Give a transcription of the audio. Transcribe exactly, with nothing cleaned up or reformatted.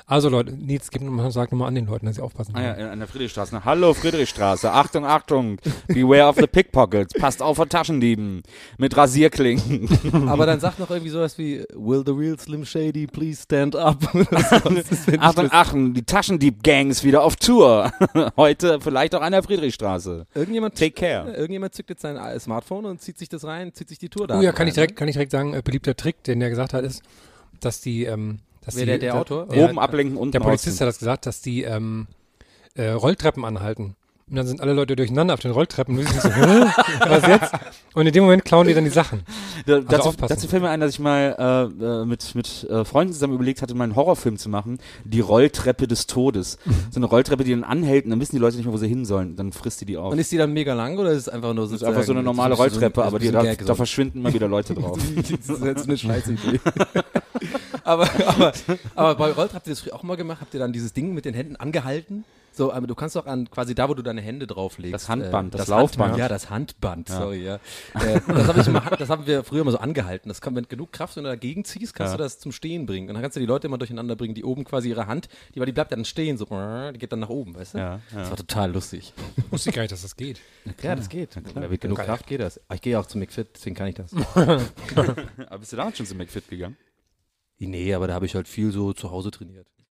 Also Leute, Nils, gib nochmal, sag nochmal an den Leuten, dass sie aufpassen. Ah ja, an der Friedrichstraße. Ne? Hallo Friedrichstraße, Achtung, Achtung, beware of the pickpockets, passt auf vor Taschendieben mit Rasierklingen. Aber dann sagt noch irgendwie sowas wie, will the real Slim Shady please stand up? Achtung, Achtung, die Taschendieb-Gang ist wieder auf Tour. Heute vielleicht auch an der Friedrichstraße. Irgendjemand, Take care. Irgendjemand zückt jetzt sein Smartphone und zieht sich das rein, zieht sich die Tour da. Oh ja, kann ich direkt, kann ich direkt sagen, äh, beliebter Trick, den der gesagt hat, ist, dass die, ähm, dass Wer, die, der, der da- Autor? Oben Ja, ablenken, unten Der Polizist rausziehen. hat das gesagt, dass die ähm, äh, Rolltreppen anhalten. Und dann sind alle Leute durcheinander auf den Rolltreppen. Und die sind so, hä? Was jetzt? Und in dem Moment klauen die dann die Sachen. Da, Also dazu, aufpassen. dazu fällt mir ein, dass ich mal äh, äh, mit, mit äh, Freunden zusammen überlegt hatte, mal einen Horrorfilm zu machen. Die Rolltreppe des Todes. So eine Rolltreppe, die dann anhält und dann wissen die Leute nicht mehr, wo sie hin sollen. Dann frisst die die auf. Und ist die dann mega lang oder ist es einfach nur so? Das ist einfach so eine normale Rolltreppe, aber die, da, da verschwinden mal wieder Leute drauf. Das ist jetzt eine Scheißidee. aber, aber, aber bei Rolltreppe habt ihr das früher auch mal gemacht? Habt ihr dann dieses Ding mit den Händen angehalten? So, aber du kannst doch an quasi da, wo du deine Hände drauflegst. Das Handband, äh, das Laufband. Handband, ja, das Handband, sorry, ja. äh, das, hab ich immer, das haben wir früher immer so angehalten. Das kann, wenn genug Kraft wenn du dagegen ziehst, kannst Ja. du das zum Stehen bringen. Und dann kannst du die Leute immer durcheinander bringen, die oben quasi ihre Hand, die, weil die bleibt dann stehen, so, die geht dann nach oben, weißt du? Ja, Das ja. war total lustig. Wusste ich gar nicht, dass das geht. Ja, das geht. Mit genug Geil. Kraft geht das. Aber ich gehe auch zu McFit, deswegen kann ich das. Aber bist du damals schon zum McFit gegangen? Nee, aber da habe ich halt viel so zu Hause trainiert.